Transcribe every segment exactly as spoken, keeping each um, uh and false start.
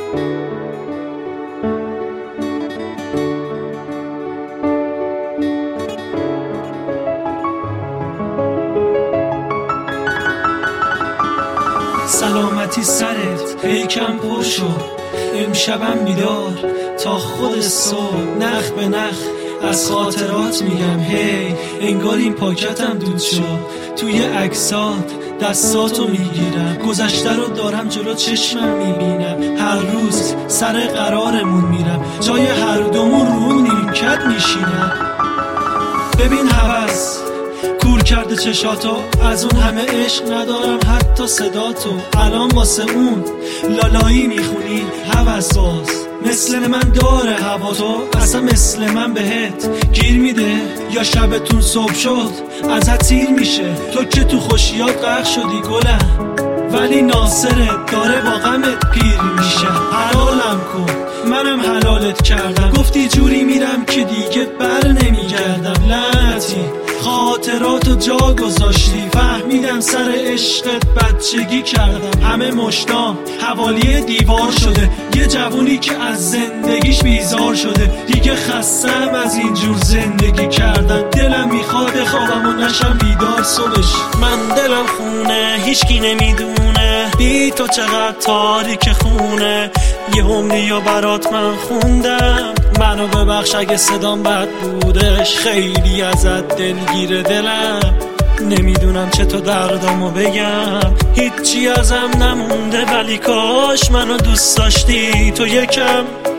سلامتی سرت پیکم پر شد، امشبم بیدار تا خود صبح. نخ به نخ از خاطرات میگم هی، انگار این پاکتم دود شد. توی عکسات دستاتو میگیرم، گذشته رو دارم جلو چشمم میبینم. هر روز سر قرارمون میرم، جای هر دومون رو نیمکت میشینم. ببین هوس کور کرده چشاتو، از اون همه عشق ندارم حتی صداتو. الان واسه اون لالایی میخونی هوس باز، مثل من داره هوا تو، اصلا مثل من بهت گیر میده یا شبتون صبح شد ازت تیر میشه. تو که تو خوشیات غرق شدی گلم، ولی ناصرت داره با غمت پیر میشه. حلالم کن منم حلالت کردم، گفتی جوری میرم که دیگه بر نمیگردم. لعنتی خاطراتو جا گذاشتی، فهمیدم سر عشقت بچگی کردم. همه مشتام حوالی دیوار شده، یه جوونی که از زندگیش بیزار شده. دیگه خستم از اینجور زندگی کردن، دلم میخواد بخوابم و نشم بیدار صبحش. من دلم خونه هیچکی نمیدونه، بی تو چقدر تاریک خونه. یه عمری و برات من خوندم، منو ببخش اگه صدام بد بودش. خیلی ازت دلگیره دلم، نمیدونم چطور دردامو بگم. هیچی ازم نمونده ولی کاش منو دوست داشتی تو یکم.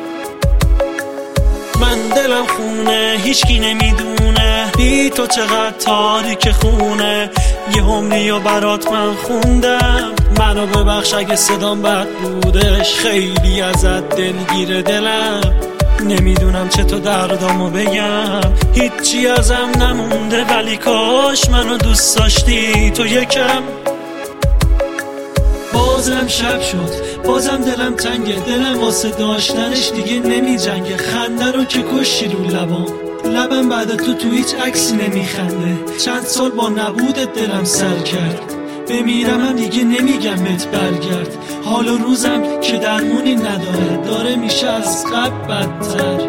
من دلم خونه هیچکی نمیدونه، بی تو چقدر تاریک خونه. یه عمری و برات من خوندم، منو ببخش اگه صدام بد بودش. خیلی ازت دلگیره دلم، نمیدونم چطور دردامو بگم. هیچی ازم نمونده ولی کاش منو دوست داشتی تو یکم. بازم شب شد بازم دلم تنگه، دلم واسه داشتنش دیگه نمی جنگه. خنده رو که کشی رو لبام، لبم بعد تو تو هیچ عکسی نمیخنده. چند سال با نبودت دلم سر کرد، بمیرم هم دیگه نمیگم بهت برگرد. حال و روزم که درمونی نداره، داره میشه از قبل بدتر.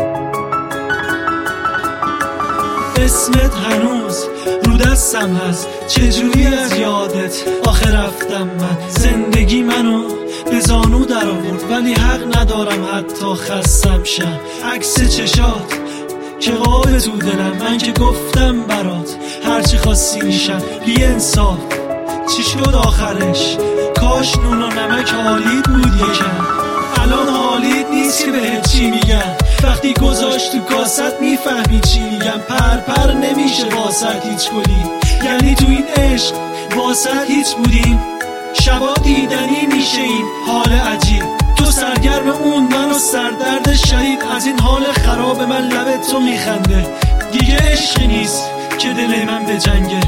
اسمت هنوز رو دستم هست، چجوری از یادت آخه رفتم من. زندگی منو به زانو در آورد، ولی حق ندارم حتی خستم شم. عکس چشات که قاب تو دلم، من که گفتم برات هرچی خواستی میشم. بی انصاف چی شد آخرش؟ کاش نون و نمک حالیت بود یکم. الان حالیت نیست که بهت چی میگم، وقتی گذاشت تو کاست میفهمی چی میگم. پر پر نمیشه واسط هیچ گلی، یعنی تو این عشق واسط هیچ بودیم. شبا دیدنی میشه این حال عجیب، تو سرگرم اون من و سردرد شدید. از این حال خراب من لبت تو میخنده، دیگه عشقی نیست که دل من به جنگه.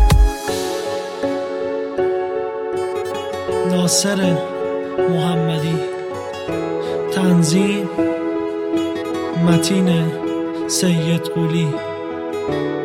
ناصر محمدی، تنظیم متین سید قولی.